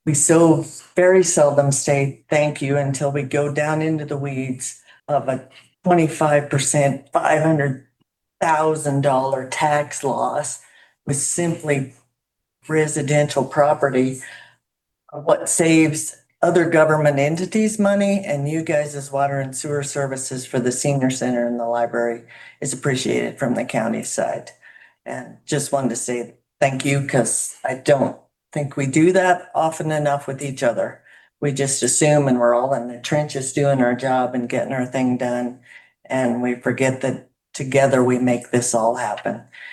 we so very seldom say thank you until we go down into the weeds of a 25%, $500,000 tax loss with simply residential property. What saves other government entities money and you guys as water and sewer services for the senior center and the library is appreciated from the county side. And just wanted to say thank you because I don't think we do that often enough with each other. We just assume and we're all in the trenches doing our job and getting our thing done. And we forget that together we make this all happen.